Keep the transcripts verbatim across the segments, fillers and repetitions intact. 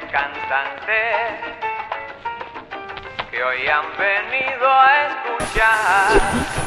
cantantes que hoy han venido a escuchar.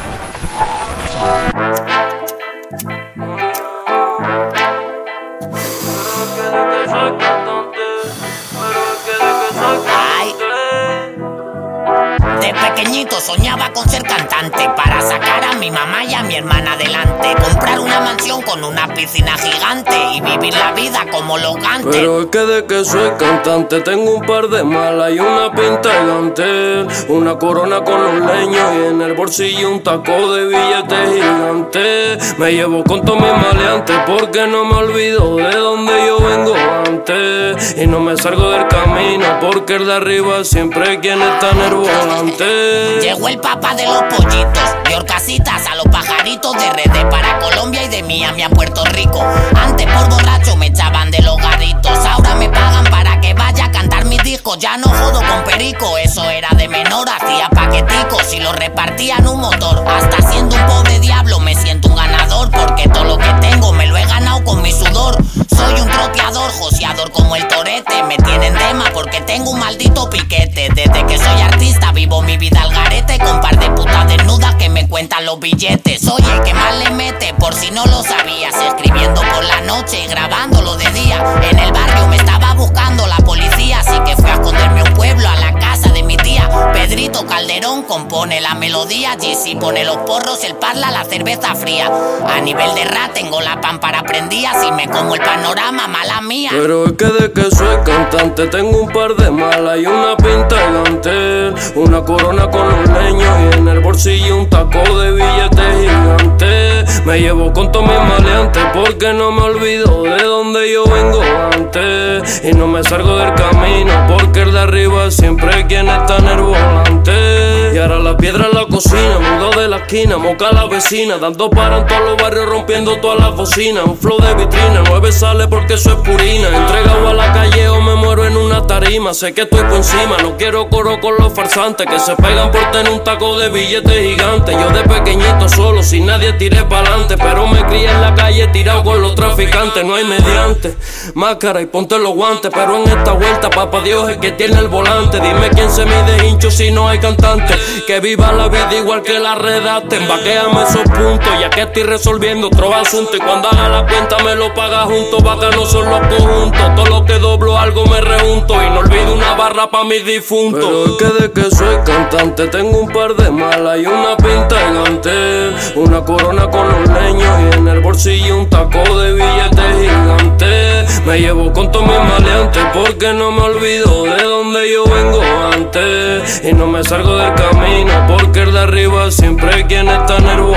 De pequeñito soñaba con ser cantante para sacar a mi mamá y a mi hermana adelante, comprar una mansión con una piscina gigante y vivir la vida como los gantes. Pero es que de que soy cantante tengo un par de malas y una pinta gigante, una corona con los leños y en el bolsillo un taco de billetes gigantes. Me llevo con todos mis maleantes porque no me olvido de donde yo vengo antes, y no me salgo del camino porque el de arriba siempre quien está en el volante. Llegó el papá de los pollitos, de horcasitas a los pajaritos, de Rede para Colombia y de Miami a Puerto Rico. Antes por borracho me echaban de los garritos, ahora me pagan para que vaya a cantar mis discos. Ya no jodo con perico, eso era de menor, hacía paqueticos y los repartía en un motor. Hasta siendo un pobre diablo me siento un ganador, porque todo lo que tengo me lo he ganado con mi sudor. Soy un troteador, joseador como el torete, me tienen dema porque tengo un maldito piquete. Desde que soy artista vivo mi vida al garete, con par de putas desnudas que me cuentan los billetes. Soy el que más le mete, por si no lo sabías, escribiendo por la noche y grabándolo de día. En el barrio me estaba buscando la policía, así que fui a esconderme a un pueblo, a la casa de mi tía. Pedrito Calderón compone la melodía, G C pone los porros, el parla la cerveza fría. A nivel de rap tengo la pámpara prendida, si me como el panorama, mala mía. Pero es que de que soy cantante tengo un par de malas y una pinta gigante, una corona con los leños y en el bolsillo un taco de billetes gigantes. Me llevo con todos mis maleantes porque no me olvido de donde yo vengo antes, y no me salgo del camino porque el de arriba siempre quien está en el volante. Y ahora la piedra en la cocina, mudo de la esquina, moca a la vecina, dando para en todos los barrios, rompiendo todas las bocinas. Un flow de vitrina, nueve sale porque eso es purina. Entregado a la calle o me muero en una tarima, sé que estoy por encima, no quiero coro con los farsantes que se pegan por tener un taco de billetes gigantes. Yo de pequeñito solo, sin nadie tiré pa'lante, pero me crié en la calle tirado con los traficantes. No hay mediante, máscara y ponte los guantes, pero en esta vuelta papá Dios es que tiene el volante. Dime quién se mide hincho si no hay cantante, que viva la vida igual que la redacten. Vaquéame esos puntos ya que estoy resolviendo otro asunto, y cuando haga la cuenta me lo paga junto. Bacanos son los conjuntos, todo lo que doblo algo me rejunto, y no olvido una barra pa' mis difuntos. Pero es que de que soy cantante tengo un par de malas y una pinta gigante, una corona con los leños y en el bolsillo un taco de billetes gigantes. Me llevo con todos mis maleantes porque no me olvido de donde yo vengo antes, y no me salgo del camino porque el de arriba siempre quien está en el